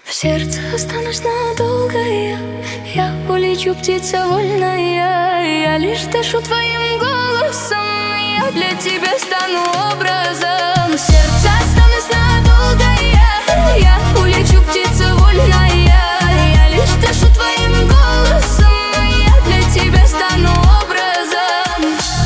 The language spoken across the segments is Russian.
В сердце останусь надолго я улечу, птица вольная. Я лишь дышу твоим голосом, я для тебя стану образом. В сердце останусь надолго я улечу, птица вольная. Я лишь дышу твоим голосом, я для тебя стану образом.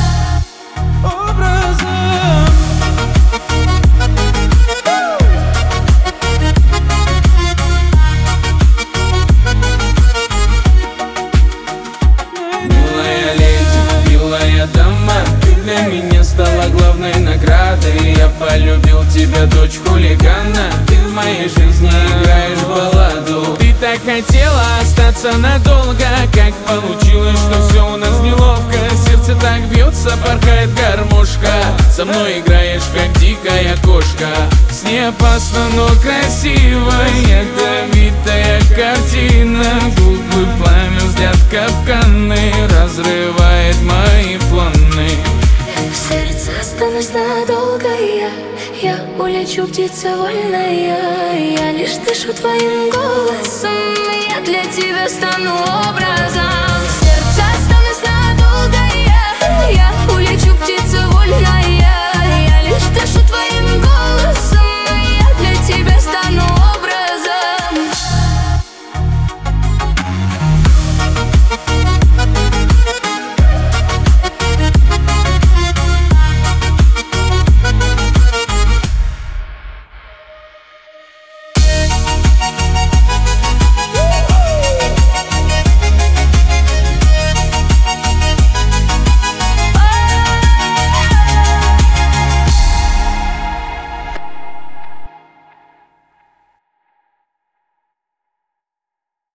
Для меня стала главной наградой. Я полюбил тебя, дочь хулигана. Ты в моей жизни играешь балладу. Ты так хотела остаться надолго. Как получилось, что все у нас неловко. Сердце так бьется, порхает гармошка. Со мной играешь, как дикая кошка. С ней опасно, но красиво. Ядовитая картина. Губы пламя, взгляд капканы. Разрывает мои планы. В сердце останусь надолго я улечу, птица вольная. Я лишь дышу твоим голосом, я для тебя стану образом.